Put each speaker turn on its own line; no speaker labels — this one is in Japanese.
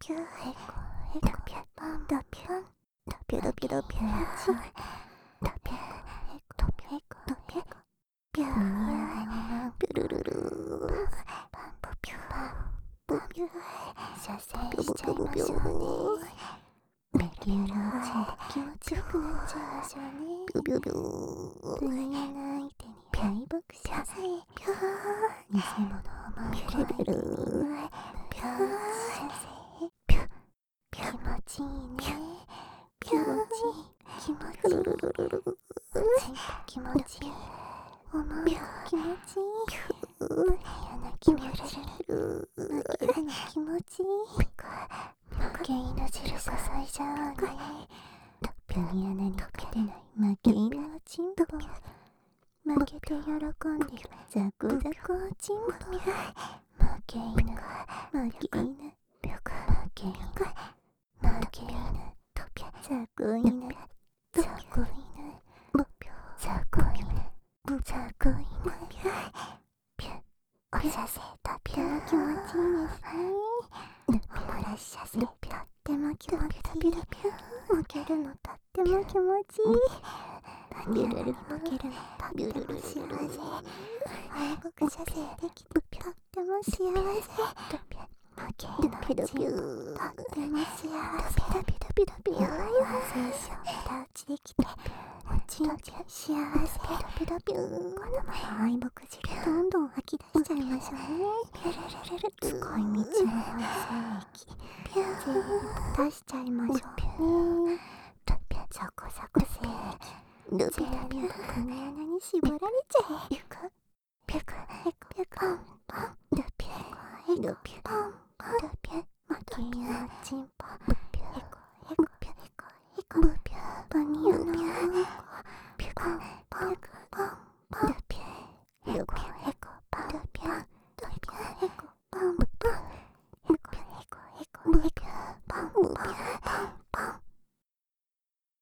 キューヘコヘコピュパンドピュンドピュドピュドピューチドピュヘコドピュヘコドピュヘコピューピュルルルパンポピューパンポピュー射精しちゃいましょうね。メキュラー気持ちよくなっちゃいましょうね。ピュピュピュー何気ない手に敗北しなさい。ピュー偽物を守るピュルルルピュー射精ピュー気持ちいいね。気持ちいい気持ちいい気持ちいい思う気持ちいい嫌な気持ちいい嫌な気持ちいい負け犬汁こそいじゃうね。ピュニアナに勝てない負け犬はチンポ負けて喜んでるザクザクおチンポ負け犬負け犬負け犬負け犬ザク犬ザク犬ザク犬ザク犬ピュお射精とピュ気持ちいいですね。おらし射精とっても気持ちいい。負けるのとっても気持ちいい。負けるのとっても幸せ。敗北射精できてとっても幸せ。負けるのとっても幸せ。ピュピュ精子を枝打ちできておちんちん幸せ。ピュピュこのまま敗北汁どんどん吐き出しちゃいましょうね。使い道のない精液全部出しちゃいましょうね。ザコザコ精液全部この穴に絞られちゃえ。ピュクピュクヘコピュコンポンドピュヘコピュポンポンドピュ負け犬のチンポピュヘコヘコピュヘコヘコピュバニラのピュコンポンポンポンドピュヘコヘコポンドピュドピュヘコポンポンヘコヘコヘコヘコポンポンポン